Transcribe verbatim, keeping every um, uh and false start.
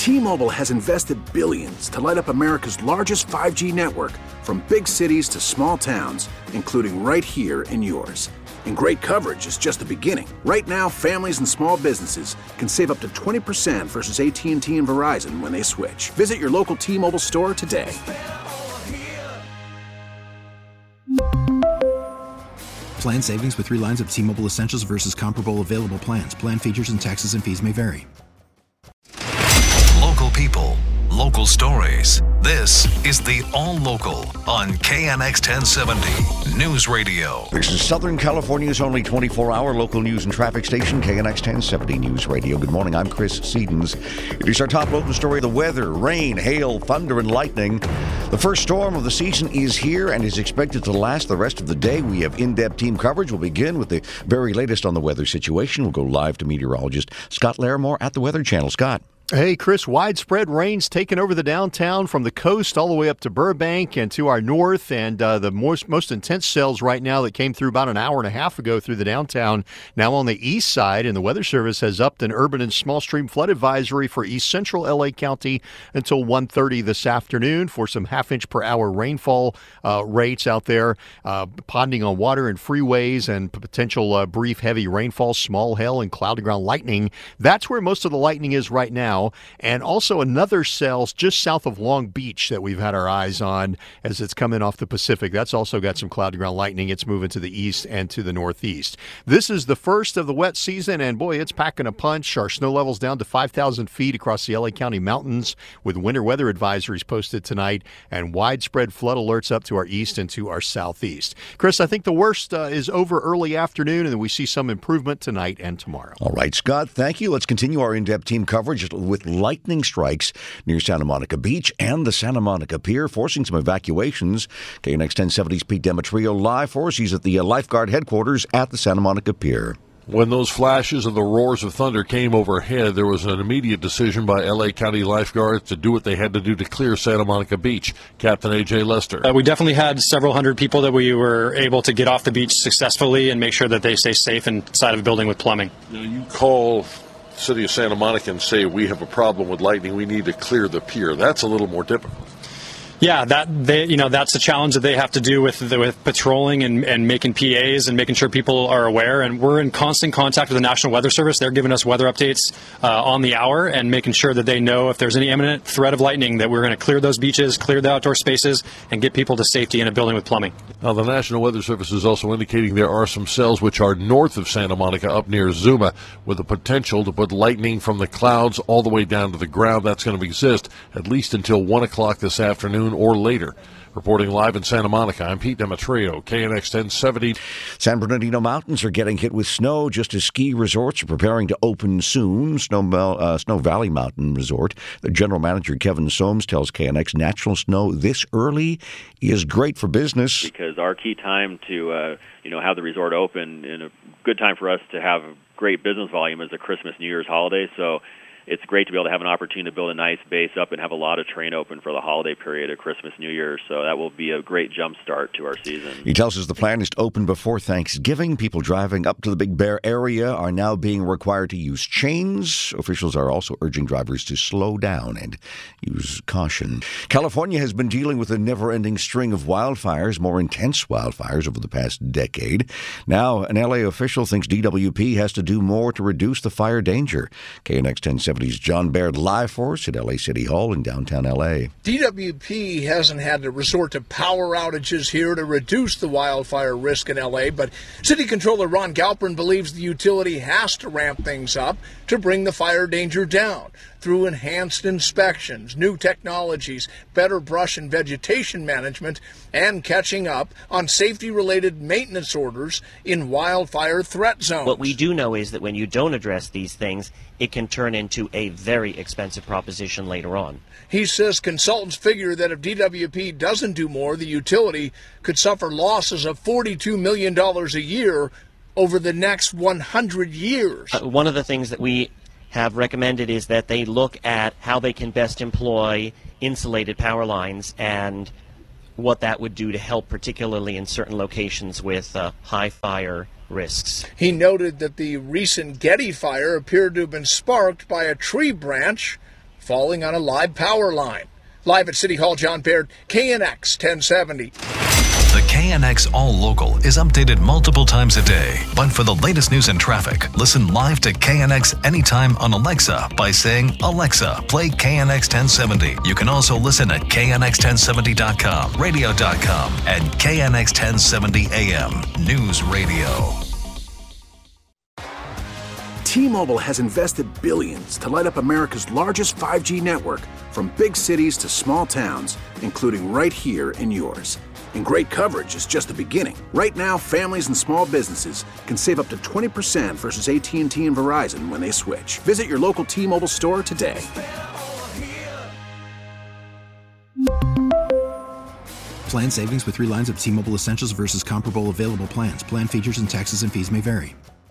T-Mobile has invested billions to light up America's largest five G network, from big cities to small towns, including right here in yours. And great coverage is just the beginning. Right now, families and small businesses can save up to twenty percent versus A T and T and Verizon when they switch. Visit your local T-Mobile store today. Plan savings with three lines of T-Mobile Essentials versus comparable available plans. Plan features and taxes and fees may vary. Local people, local stories. This is the All Local on K N X ten seventy News Radio. This is Southern California's only twenty-four hour local news and traffic station, K N X ten seventy News Radio. Good morning, I'm Chris Sedens. It is our top local story: the weather, rain, hail, thunder, and lightning. The first storm of the season is here and is expected to last the rest of the day. We have in-depth team coverage. We'll begin with the very latest on the weather situation. We'll go live to meteorologist Scott Larimore at the Weather Channel. Scott. Hey, Chris, widespread rains taking over the downtown from the coast all the way up to Burbank and to our north, and uh, the most, most intense cells right now that came through about an hour and a half ago through the downtown, now on the east side, and the Weather Service has upped an urban and small stream flood advisory for east central L A County until one thirty this afternoon for some half-inch per hour rainfall uh, rates out there, uh, ponding on water and freeways and potential uh, brief heavy rainfall, small hail, and cloud-to-ground lightning. That's where most of the lightning is right now. And also another cell just south of Long Beach that we've had our eyes on as it's coming off the Pacific. That's also got some cloud-to-ground lightning. It's moving to the east and to the northeast. This is the first of the wet season, and boy, it's packing a punch. Our snow level's down to five thousand feet across the L A County mountains with winter weather advisories posted tonight and widespread flood alerts up to our east and to our southeast. Chris, I think the worst uh, is over early afternoon, and then we see some improvement tonight and tomorrow. All right, Scott, thank you. Let's continue our in-depth team coverage with lightning strikes near Santa Monica Beach and the Santa Monica Pier, forcing some evacuations. K N X ten seventy's Pete Demetrio live for us. He's at the uh, lifeguard headquarters at the Santa Monica Pier. When those flashes and the roars of thunder came overhead, there was an immediate decision by L A County lifeguards to do what they had to do to clear Santa Monica Beach. Captain A J Lester. Uh, we definitely had several hundred people that we were able to get off the beach successfully and make sure that they stay safe inside of a building with plumbing. Now, you call City of Santa Monica and say, we have a problem with lightning, we need to clear the pier. That's a little more difficult. Yeah, that they, you know, that's a challenge that they have to do with the, with patrolling and, and making P As and making sure people are aware. And we're in constant contact with the National Weather Service. They're giving us weather updates uh, on the hour and making sure that they know if there's any imminent threat of lightning, that we're going to clear those beaches, clear the outdoor spaces, and get people to safety in a building with plumbing. Now, the National Weather Service is also indicating there are some cells which are north of Santa Monica, up near Zuma, with the potential to put lightning from the clouds all the way down to the ground. That's going to exist at least until one o'clock this afternoon or later. Reporting live in Santa Monica, I'm Pete Demetrio, K N X ten seventy. San Bernardino mountains are getting hit with snow just as ski resorts are preparing to open soon. Snow, uh, Snow Valley Mountain Resort. The general manager, Kevin Soames, tells K N X natural snow this early is great for business. Because our key time to uh, you know have the resort open, and a good time for us to have great business volume is the Christmas, New Year's holiday. So it's great to be able to have an opportunity to build a nice base up and have a lot of terrain open for the holiday period of Christmas, New Year. So that will be a great jump start to our season. He tells us the plan is to open before Thanksgiving. People driving up to the Big Bear area are now being required to use chains. Officials are also urging drivers to slow down and use caution. California has been dealing with a never-ending string of wildfires, more intense wildfires over the past decade. Now, an L A official thinks D W P has to do more to reduce the fire danger. K N X ten seventy John Baird live for us at L A City Hall in downtown L A. D W P hasn't had to resort to power outages here to reduce the wildfire risk in L A, but City Controller Ron Galperin believes the utility has to ramp things up to bring the fire danger down through enhanced inspections, new technologies, better brush and vegetation management, and catching up on safety-related maintenance orders in wildfire threat zones. What we do know is that when you don't address these things, it can turn into a very expensive proposition later on. He says consultants figure that if D W P doesn't do more, the utility could suffer losses of forty-two million dollars a year over the next one hundred years. Uh, one of the things that we have recommended is that they look at how they can best employ insulated power lines and what that would do to help, particularly in certain locations with uh, high fire risks. He noted that the recent Getty fire appeared to have been sparked by a tree branch falling on a live power line. Live at City Hall, John Baird, K N X ten seventy. The K N X All Local is updated multiple times a day. But for the latest news and traffic, listen live to K N X anytime on Alexa by saying, Alexa, play K N X ten seventy. You can also listen at K N X ten seventy dot com, radio dot com, and K N X ten seventy A M News Radio. T-Mobile has invested billions to light up America's largest five G network, from big cities to small towns, including right here in yours. And great coverage is just the beginning. Right now, families and small businesses can save up to twenty percent versus A T and T and Verizon when they switch. Visit your local T-Mobile store today. Plan savings with three lines of T-Mobile Essentials versus comparable available plans. Plan features and taxes and fees may vary.